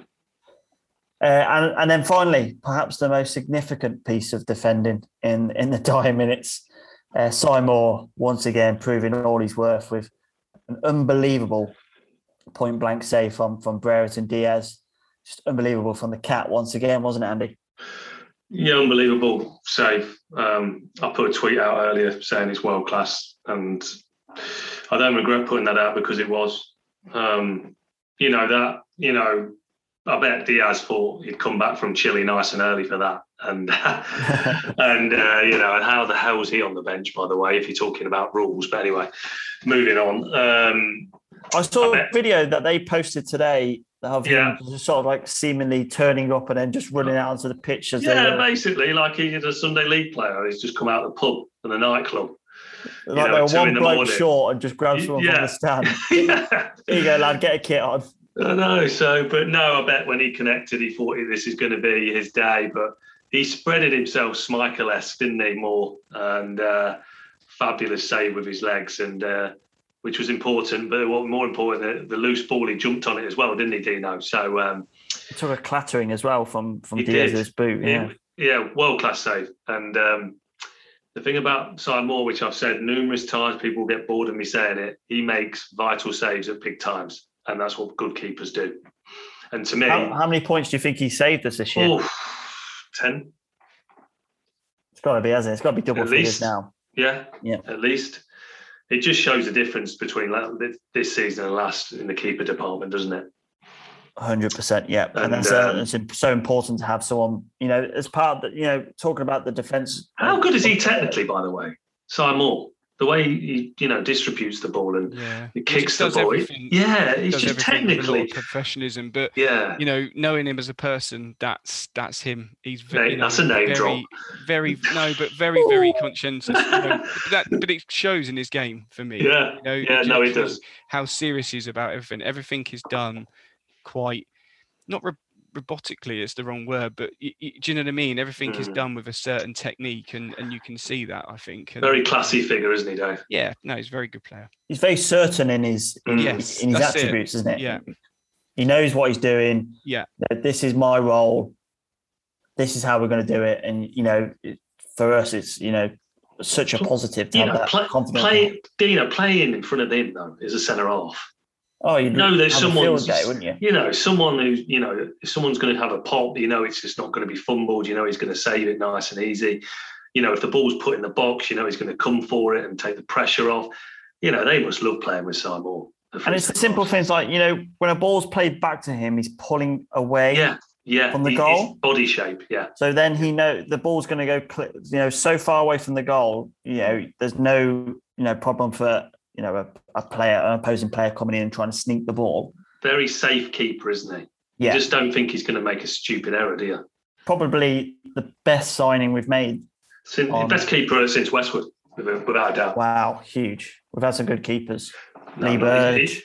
Uh, and and then finally, perhaps the most significant piece of defending in in the dying minutes, uh, Sy Moore once again proving all he's worth with an unbelievable point blank save from from Brereton Diaz. Just unbelievable from the cat once again, wasn't it, Andy? Yeah, unbelievable save. Um, I put a tweet out earlier saying it's world class, and I don't regret putting that out because it was. Um, you know that. You know, I bet Diaz thought he'd come back from Chile nice and early for that, and and uh, you know, and how the hell was he on the bench, by the way? If you're talking about rules, but anyway, moving on. Um, I saw I a video that they posted today of Yeah. him just sort of like seemingly turning up and then just running out onto the pitch as they Yeah, were, basically, like he's a Sunday league player. He's just come out of the pub and the nightclub. like know, they were two in one the bloke morning. short and just grabbed someone Yeah. from the stand. Yeah. Here you go, lad, get a kit on. I know. So, but no, I bet when he connected, he thought this is going to be his day. But he spreaded himself Schmeichel-esque, didn't he? More and uh, fabulous save with his legs, and uh, which was important. But what more important, the, the loose ball, he jumped on it as well, didn't he, Dino? So um, He took a clattering as well from from He Diaz's did. boot. Yeah. It- yeah, world class save. And um, the thing about Simon Moore, which I've said numerous times, people get bored of me saying it. He makes vital saves at big times, and that's what good keepers do. And to me, How, how many points do you think he saved us this year? oh, ten, It's got to be, hasn't it? It's got to be double At figures least. now. yeah, Yeah. at least. It just shows the difference between la- this season and last in the keeper department, doesn't it? one hundred percent, yeah. And, And, that's uh, um, it's im- so important to have someone, you know, as part of the, you know, talking about the defence. How good is he technically, by the way, Simon Moore? The way he, you know, distributes the ball and Yeah, he kicks the does ball. everything- Yeah, he's does just everything with a lot technically. of professionalism, but Yeah, you know, knowing him as a person, that's that's him. He's ve- Name- you know, that's a name very, drop. very no, but very, very conscientious. You know, but that, but it shows in his game for me. yeah, You know, yeah. ju- No, he shows does. how serious he is about everything. Everything is done quite not ro- robotically. It's the wrong word, but y- y- do you know what I mean? Everything is Mm. done with a certain technique, and and you can see that. I think. And, Very classy figure, isn't he, Dave? Yeah, no, he's a very good player. He's very certain in his in, Yes, in his that's it. attributes, isn't it? Yeah. He knows what he's doing. Yeah. You know, this is my role. This is how we're going to do it. And, you know, it, for us, it's, you know, such a positive to You have know, that play, confidence. play, Dino, playing in front of him though is a centre half. Oh, you'd No, there's have a someone, field day, wouldn't you? you know, someone who, you know, if someone's going to have a pop, you know, it's just not going to be fumbled. You know, he's going to save it nice and easy. You know, if the ball's put in the box, you know, he's going to come for it and take the pressure off. You know, they must love playing with Simon Moore. And it's the simple things like, you know, when a ball's played back to him, he's pulling away. Yeah, yeah. From the He- goal? his body shape, yeah. So then he know the ball's going to go, cl- you know, so far away from the goal. You know, there's no, you know, problem for, you know, a, a player, an opposing player coming in and trying to sneak the ball. Very safe keeper, isn't he? Yeah, You just don't think he's going to make a stupid error, do you? probably the best signing we've made. Since, On- best keeper since Westwood, without without a doubt. Wow, huge. We've had some good keepers. No, Lee no, Bird. he's-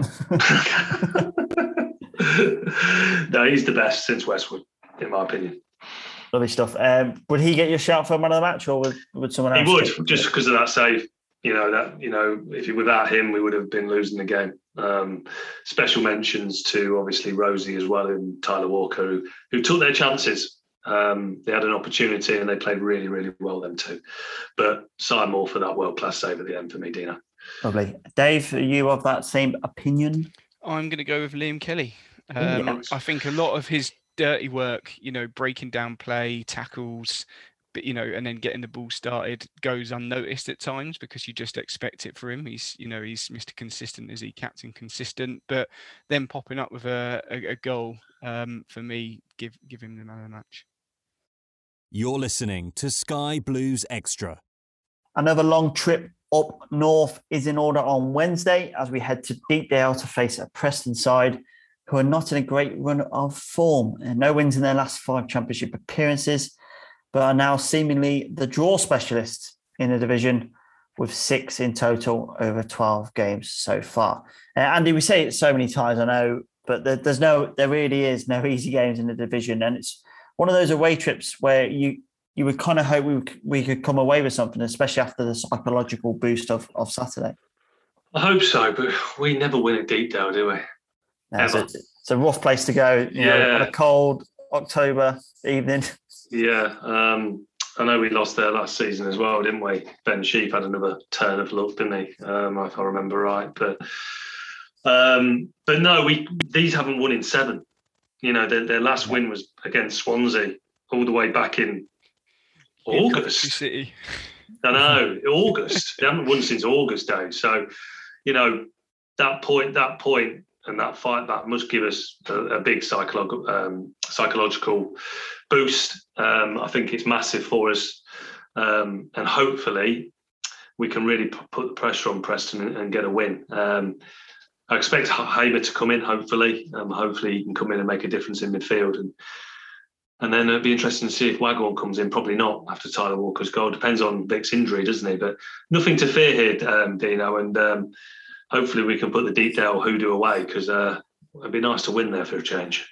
no, he's the best since Westwood, in my opinion. Lovely stuff. Um, would he get your shout for man of the match, or would, would someone He else? would, take- just because of that save. You know that. You know, if you, without him, we would have been losing the game. Um, special mentions to obviously Rosie as well and Tyler Walker, who, who took their chances. Um, they had an opportunity and they played really, really well. Them too. But Simon Moore for that world class save at the end for me, Dino. Lovely. Dave, are you of that same opinion? I'm going to go with Liam Kelly. Ooh, Um, nice. I think a lot of his dirty work, you know, breaking down play, tackles, but you know, and then getting the ball started goes unnoticed at times because you just expect it for him. He's, you know, he's Mister Consistent, is he? Captain Consistent, but then popping up with a, a, a goal um, for me, give give him the man of the match. You're listening to Sky Blues Extra. Another long trip up north is in order on Wednesday as we head to Deepdale to face a Preston side who are not in a great run of form. And no wins in their last five championship appearances, but are now seemingly the draw specialists in the division with six in total over twelve games so far. Uh, Andy, we say it so many times, I know, but there, there's no, there really is no easy games in the division. And it's one of those away trips where you, you would kind of hope we, we could come away with something, especially after the psychological boost of, of Saturday. I hope so, but we never win at Deepdale, do we? Yeah, it's, a, Ever. it's a rough place to go, you know, Yeah. on a cold October evening. Yeah, um, I know we lost there last season as well, didn't we? Ben Sheep had another turn of luck, didn't he? Um, if I remember right. But um, but no, we these haven't won in seven. You know, their, their last win was against Swansea all the way back in In August. Coventry City. I know, August. They haven't won since August, Dave. So, you know, that point, that point, and that fight that must give us a, a big psychological um, psychological boost. Um, I think it's massive for us, um, and hopefully we can really p- put the pressure on Preston and, and get a win. Um, I expect Hamer to come in. Hopefully, um, hopefully he can come in and make a difference in midfield, and and then it'd be interesting to see if Waghorn comes in. Probably not after Tyler Walker's goal. Depends on Vic's injury, doesn't he? But nothing to fear here, um, Dino, and. Um, Hopefully we can put the Deepdale hoodoo away, because uh, it'd be nice to win there for a change.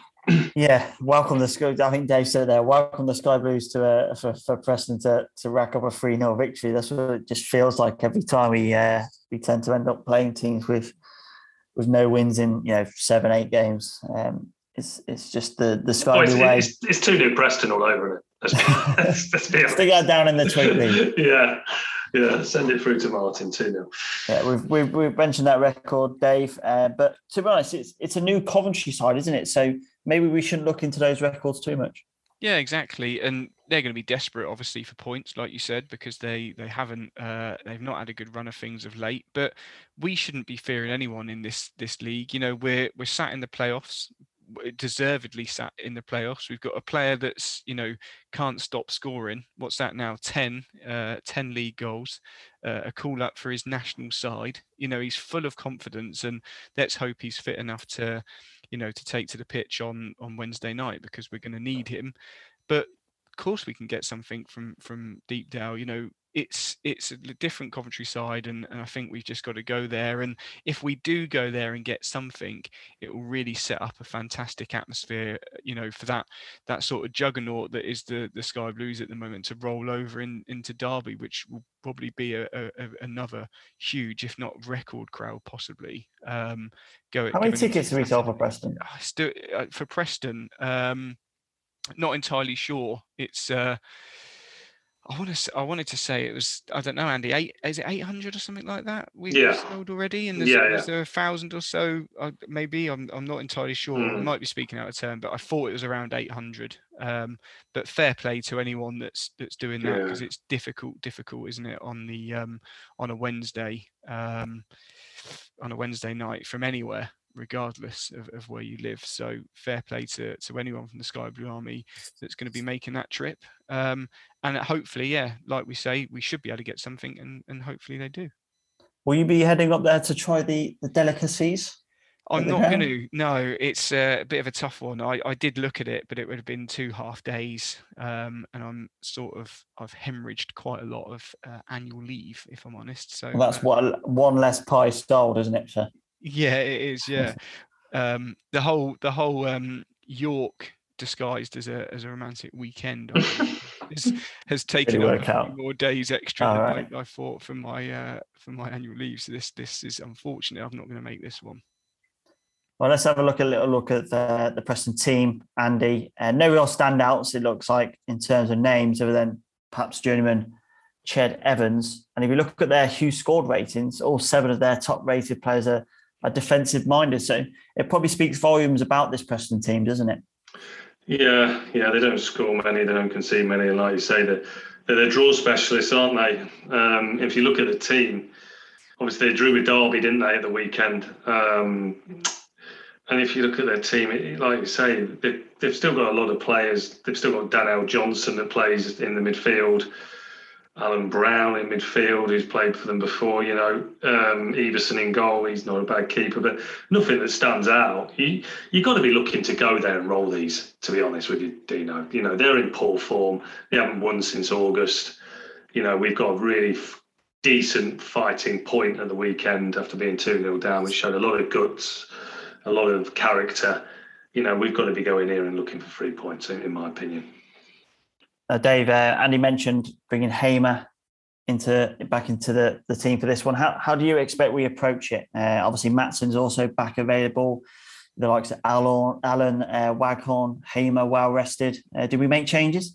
Yeah, welcome the Sky. I think Dave said there. Welcome the Sky Blues to uh, for, for Preston to to rack up a three nil victory. That's what it just feels like every time we uh, we tend to end up playing teams with with no wins in you know seven eight games. Um, it's it's just the the Sky oh, Blue it's, way. It's, it's two nil Preston all over it. Let's be, let's, let's be honest. Stick that down in the tweet league. Yeah. Yeah, send it through to Martin two nil. Yeah, we've, we've we've mentioned that record, Dave. Uh, but to be honest, it's it's a new Coventry side, isn't it? So maybe we shouldn't look into those records too much. Yeah, exactly. And they're going to be desperate, obviously, for points, like you said, because they they haven't uh, they've not had a good run of things of late. But we shouldn't be fearing anyone in this this league. You know, we're we're sat in the playoffs. Deservedly sat in the playoffs. We've got a player that's, you know, can't stop scoring. What's that now? ten, uh, ten league goals, uh, a call up for his national side. You know, he's full of confidence, and let's hope he's fit enough to, you know, to take to the pitch on on Wednesday night, because we're going to need him. But of course, we can get something from from Deepdale. You know, it's it's a different Coventry side, and, and I think we've just got to go there. And if we do go there and get something, it will really set up a fantastic atmosphere, you know, for that that sort of juggernaut that is the the Sky Blues at the moment, to roll over in, into Derby, which will probably be a, a, a another huge, if not record crowd, possibly. Um, go. How many tickets do we sell for Preston? Still, uh, for Preston, um, not entirely sure. It's. Uh, I want to. I wanted to say it was. I don't know, Andy. Eight is it eight hundred or something like that? We've yeah. sold already, and there's, yeah, yeah. yeah. there a thousand or so? Uh, maybe I'm. I'm not entirely sure. Mm. I might be speaking out of turn, but I thought it was around eight hundred. Um, but fair play to anyone that's that's doing that, because yeah. it's difficult. Difficult, isn't it? On the um on a Wednesday um on a Wednesday night from anywhere, regardless of, of where you live. So fair play to, to anyone from the Sky Blue Army that's going to be making that trip. Um, and hopefully, yeah, like we say, we should be able to get something, and, and hopefully they do. Will you be heading up there to try the, the delicacies? I'm not going to. No, it's a bit of a tough one. I, I did look at it, but it would have been two half days. Um, and I'm sort of, I've hemorrhaged quite a lot of uh, annual leave, if I'm honest. So well, that's uh, what one less pie sold, isn't it, sir? Yeah, it is. Yeah. um, the whole, the whole um, York disguised as a as a romantic weekend is, has taken up a few more days extra All than right. I, I thought for my uh, for my annual leave. So this this is unfortunate. I'm not going to make this one. Well, let's have a look a little look at the, the Preston team, Andy. Uh, no real standouts, it looks like, in terms of names, other than perhaps journeyman Ched Evans. And if you look at their Who Scored ratings, all seven of their top-rated players are, are defensive-minded. So it probably speaks volumes about this Preston team, doesn't it? Yeah, yeah, they don't score many, they don't concede many. And like you say, they're, they're draw specialists, aren't they? Um, if you look at the team, obviously they drew with Derby, didn't they, at the weekend? Um, And if you look at their team, it, like you say, they, they've still got a lot of players. They've still got Daniel Johnson that plays in the midfield, Alan Brown in midfield, who's played for them before. You know, um, Everson in goal. He's not a bad keeper, but nothing that stands out. You you got to be looking to go there and roll these. To be honest with you, Dino, you know they're in poor form. They haven't won since August. You know, we've got a really f- decent fighting point at the weekend after being two nil down, which showed a lot of guts, a lot of character. You know, we've got to be going here and looking for three points, in my opinion. Uh, Dave, uh, Andy mentioned bringing Hamer into back into the, the team for this one. How how do you expect we approach it? Uh, obviously, Matson's also back available. The likes of Alan, Alan uh, Waghorn, Hamer, well rested. Uh, did we make changes?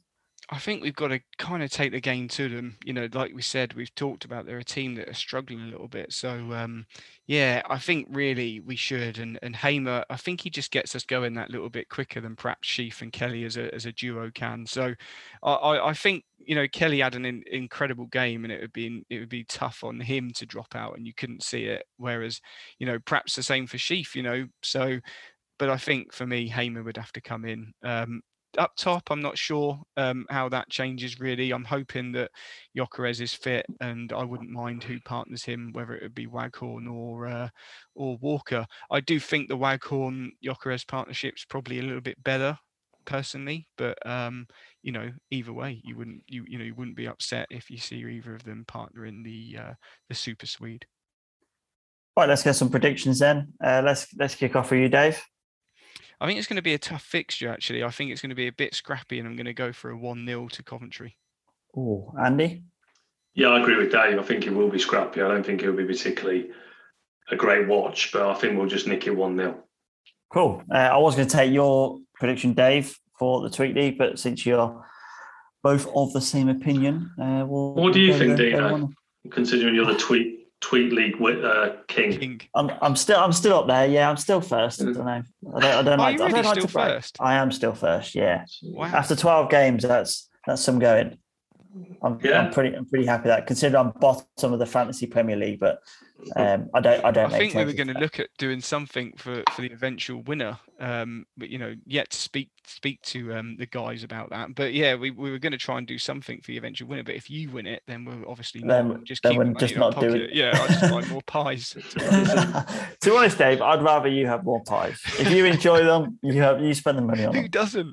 I think we've got to kind of take the game to them. You know, like we said, we've talked about they're a team that are struggling a little bit. So, um, yeah, I think really we should. And and Hamer, I think he just gets us going that little bit quicker than perhaps Sheaf and Kelly as a as a duo can. So, I I I think you know Kelly had an in, incredible game, and it would be it would be tough on him to drop out, and you couldn't see it. Whereas, you know, perhaps the same for Sheaf. You know, so. But I think for me, Hamer would have to come in. Um, up top, I'm not sure um, how that changes really. I'm hoping that Gyökeres is fit, and I wouldn't mind who partners him, whether it would be Waghorn or uh, or Walker. I do think the Waghorn Gyökeres partnership's probably a little bit better, personally. But um, you know, either way, you wouldn't you you know you wouldn't be upset if you see either of them partnering the uh, the Super Swede. Right, let's get some predictions then. Uh, let's let's kick off for you, Dave. I think it's going to be a tough fixture, actually. I think it's going to be a bit scrappy, and I'm going to go for a one nil to Coventry. Oh, Andy? Yeah, I agree with Dave. I think it will be scrappy. I don't think it will be particularly a great watch, but I think we'll just nick it one nil. Cool. Uh, I was going to take your prediction, Dave, for the Tweet League, but since you're both of the same opinion, uh, we'll. What do you we'll think, go, Dino? go Considering you're the tweet tweet league uh, king. king. I'm, I'm still, I'm still up there. Yeah, I'm still first. I don't know. I don't, I don't Are like. you I really don't like still to brag. first? I am still first. Yeah. Wow. After twelve games, that's that's some going. I'm, Yeah. I'm pretty, I'm pretty happy with that. Considering I'm bottom of the Fantasy Premier League, but um, I don't, I don't. I make think we were changes going to that. look at doing something for, for the eventual winner, um, but you know, yet to speak speak to um, the guys about that. But yeah, we, we were going to try and do something for the eventual winner. But if you win it, then we'll obviously Then- not just then keep we're the money just in our not doing pocket. it. Yeah, I'll just buy more pies. to be honest. To be honest, Dave, I'd rather you have more pies. If you enjoy them, you have you spend the money on Who them. doesn't?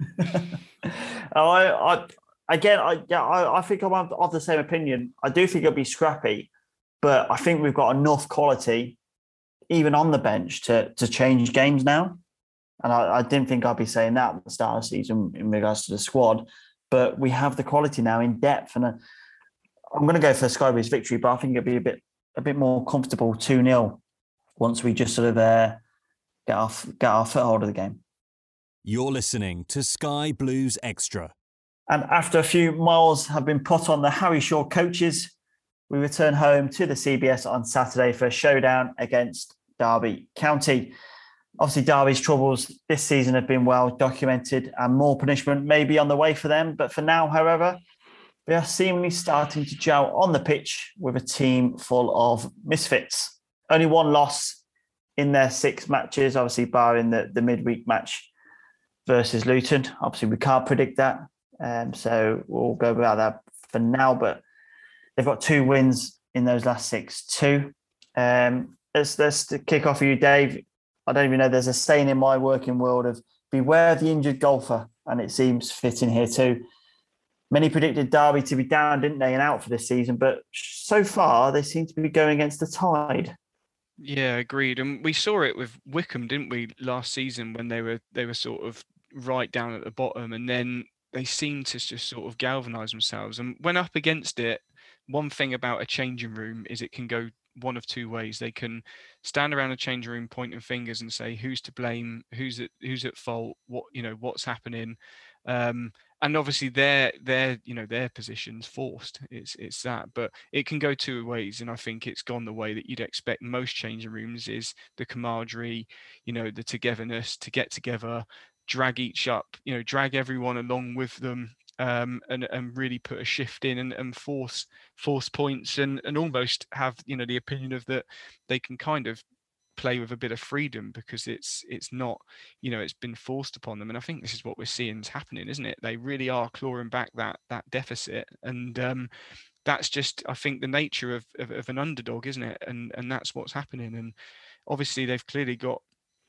Oh, I, I again, I yeah, I, I think I'm of of the same opinion. I do think it'll be scrappy, but I think we've got enough quality, even on the bench, to to change games now. And I, I didn't think I'd be saying that at the start of the season in regards to the squad, but we have the quality now in depth, and uh, I'm going to go for Sky Blues victory, but I think it'll be a bit a bit more comfortable two nil once we just sort of uh, get our get our foothold of the game. You're listening to Sky Blues Extra. And after a few miles have been put on the Harry Shaw coaches, we return home to the C B S on Saturday for a showdown against Derby County. Obviously, Derby's troubles this season have been well documented, and more punishment may be on the way for them. But for now, however, they are seemingly starting to gel on the pitch with a team full of misfits. Only one loss in their six matches, obviously barring the, the midweek match versus Luton. Obviously, we can't predict that. Um, so we'll go about that for now. But they've got two wins in those last six too. Um, let's, let's kick off for you, Dave. I don't even know, there's a saying in my working world of beware the injured golfer, and it seems fitting here too. Many predicted Derby to be down, didn't they, and out for this season, but so far they seem to be going against the tide. Yeah, agreed. And we saw it with Wickham, didn't we, last season when they were they were sort of right down at the bottom, and then they seemed to just sort of galvanise themselves. And when up against it, one thing about a changing room is it can go one of two ways. They can stand around a changing room pointing fingers and say who's to blame, who's at who's at fault, what you know what's happening, um, and obviously their their you know their position's forced. It's it's that, but it can go two ways, and I think it's gone the way that you'd expect most changing rooms is the camaraderie, you know, the togetherness to get together, drag each up, you know, drag everyone along with them. Um, and, and really put a shift in and, and force force points and, and almost have, you know, the opinion of that they can kind of play with a bit of freedom because it's it's not, you know, it's been forced upon them. And I think this is what we're seeing is happening, isn't it? They really are clawing back that that deficit. And um, that's just, I think, the nature of, of, of an underdog, isn't it? And and that's what's happening. And obviously they've clearly got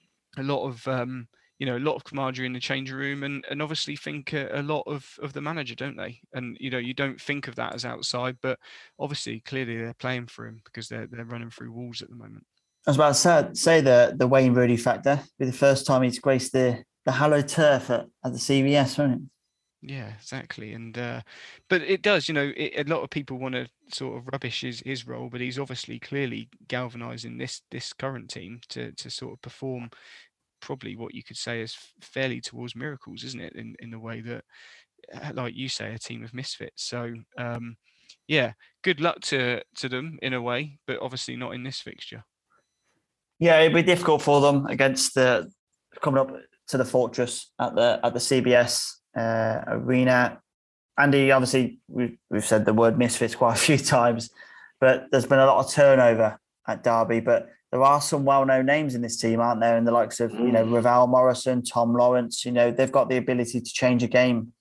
a lot of um, you know, a lot of camaraderie in the changing room, and, and obviously think a, a lot of, of the manager, don't they? And, you know, you don't think of that as outside, but obviously, clearly they're playing for him because they're they're running through walls at the moment. I was about to say, say the, the Wayne Rooney factor. Be the first time he's graced the, the hallowed turf at, at the C V S, won't it? Yeah, exactly. And uh, but it does, you know, it, a lot of people want to sort of rubbish his, his role, but he's obviously clearly galvanising this this current team to to sort of perform probably what you could say is fairly towards miracles, isn't it? In in the way that like you say, a team of misfits. So um, yeah, good luck to to them in a way, but obviously not in this fixture. Yeah, it'd be difficult for them against the coming up to the Fortress at the at the C B S uh, arena. Andy, obviously, we've, we've said the word misfits quite a few times, but there's been a lot of turnover at Derby. But there are some well-known names in this team, aren't there? And the likes of, you know, Ravel Morrison, Tom Lawrence, you know, they've got the ability to change a game.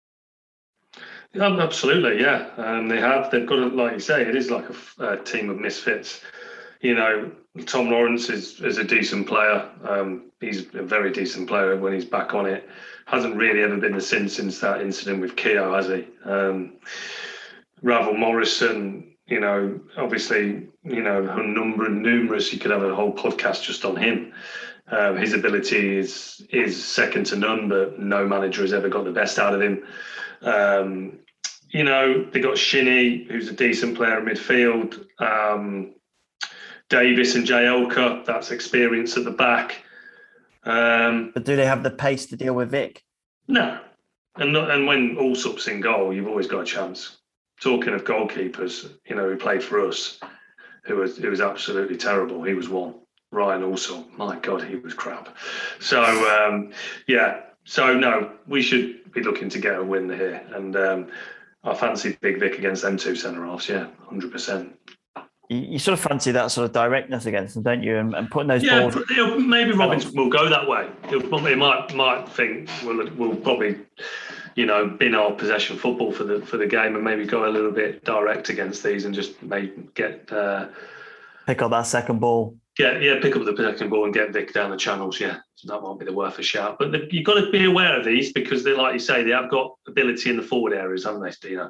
Yeah, absolutely, yeah. Um, they have. They've got, a, like you say, it is like a, a team of misfits. You know, Tom Lawrence is, is a decent player. Um, he's a very decent player when he's back on it. Hasn't really ever been the sin since that incident with Keogh, has he? Um, Ravel Morrison, you know, obviously, you know, a number and numerous. You could have a whole podcast just on him. Um, his ability is is second to none, but no manager has ever got the best out of him. Um, you know, they got Shinnie, who's a decent player in midfield. Um, Davis and Jaelka, that's experience at the back. Um, but do they have the pace to deal with Vic? No. And not, and when Allsop's in goal, you've always got a chance. Talking of goalkeepers, you know, who played for us, who was who was absolutely terrible. He was one. Ryan Allsop, my God, he was crap. So, um, yeah. So, no, we should be looking to get a win here. And um, I fancy Big Vic against them two centre-halves, yeah, one hundred percent. You, you sort of fancy that sort of directness against them, don't you? And, and putting those yeah, balls... Yeah, maybe Robbins will go that way. He'll probably, he might, might think we'll, we'll probably, you know, bin our possession football for the for the game and maybe go a little bit direct against these and just maybe get... Uh, pick up that second ball. Yeah, yeah, pick up the second ball and get Vic down the channels, yeah. So that might be the worth a shout. But the, you've got to be aware of these because, they, like you say, they have got ability in the forward areas, haven't they, Dino?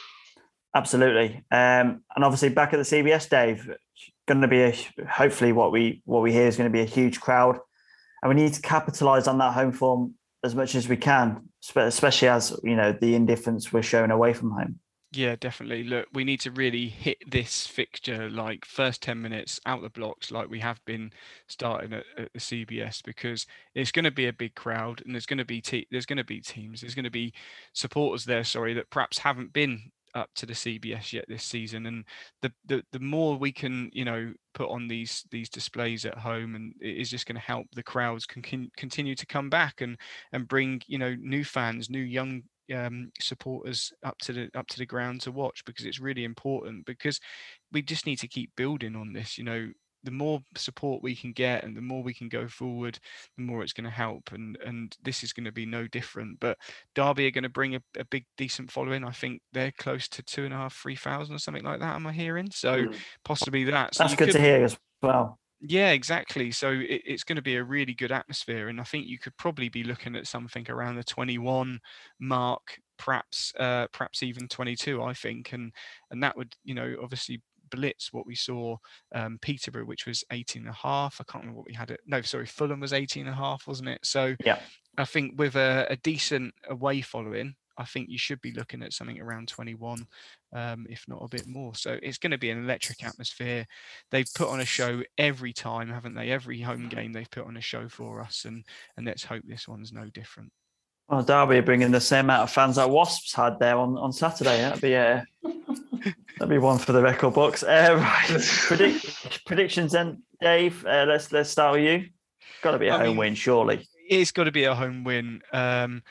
Absolutely. Um, and obviously back at the C B S, Dave, going to be a, hopefully what we what we hear is going to be a huge crowd. And we need to capitalise on that home form as much as we can, especially as, you know, the indifference we're showing away from home. Yeah, definitely. Look, we need to really hit this fixture like first ten minutes out the blocks like we have been starting at, at the C B S, because it's going to be a big crowd and there's going to be te- there's going to be teams, there's going to be supporters there, sorry, that perhaps haven't been up to the C B S yet this season. And the the, the more we can, you know, put on these these displays at home, and it is just going to help the crowds con- continue to come back and and bring, you know, new fans, new young um supporters up to the up to the ground to watch, because it's really important, because we just need to keep building on this. You know, the more support we can get and the more we can go forward, the more it's going to help, and and this is going to be no different. But Derby are going to bring a, a big decent following. I think they're close to two and a half three thousand or something like that, am I hearing? So mm. possibly that so that's good could, to hear as well. Yeah, exactly. So it, it's going to be a really good atmosphere, and I think you could probably be looking at something around the twenty-one mark, perhaps, uh, perhaps even twenty-two. I think, and and that would, you know, obviously blitz what we saw um, Peterborough, which was eighteen and a half. I can't remember what we had it. No, sorry, Fulham was eighteen and a half, wasn't it? So yeah, I think with a, a decent away following, I think you should be looking at something around twenty-one, um, if not a bit more. So it's going to be an electric atmosphere. They've put on a show every time, haven't they? Every home game they've put on a show for us, and and let's hope this one's no different. Well, Derby are bringing the same amount of fans that Wasps had there on, on Saturday. That'd be a that'd be one for the record books. Uh, right. Predict, predictions then, Dave. Uh, let's let's start with you. Got to be a I home mean, win, surely. It's got to be a home win. Um,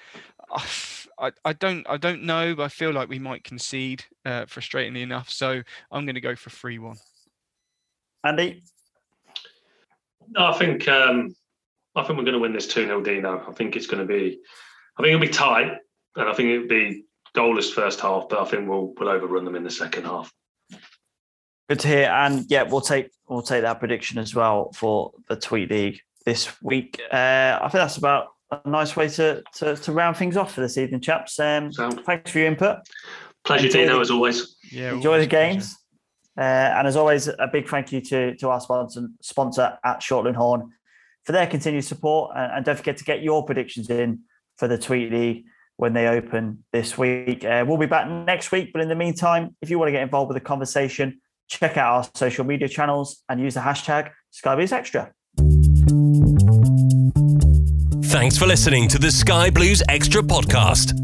I, I don't I don't know, but I feel like we might concede, uh, frustratingly enough. So I'm going to go for three one. Andy? No, I think um, I think we're going to win this two nil, Dino. I think it's going to be, I think it'll be tight, and I think it'll be goalless first half, but I think we'll we'll overrun them in the second half. Good to hear, and yeah, we'll take we'll take that prediction as well for the Tweet League this week. Uh, I think that's about a nice way to, to to round things off for this evening, chaps. Um, Sound. Thanks for your input. Pleasure, enjoy Dino, the, as always. Yeah, enjoy the games. Uh, and as always, a big thank you to, to our sponsor, sponsor at Shortland Horn for their continued support. And, and don't forget to get your predictions in for the Tweet League when they open this week. Uh, we'll be back next week. But in the meantime, if you want to get involved with the conversation, check out our social media channels and use the hashtag Sky Blues Extra. Thanks for listening to the Sky Blues Extra podcast.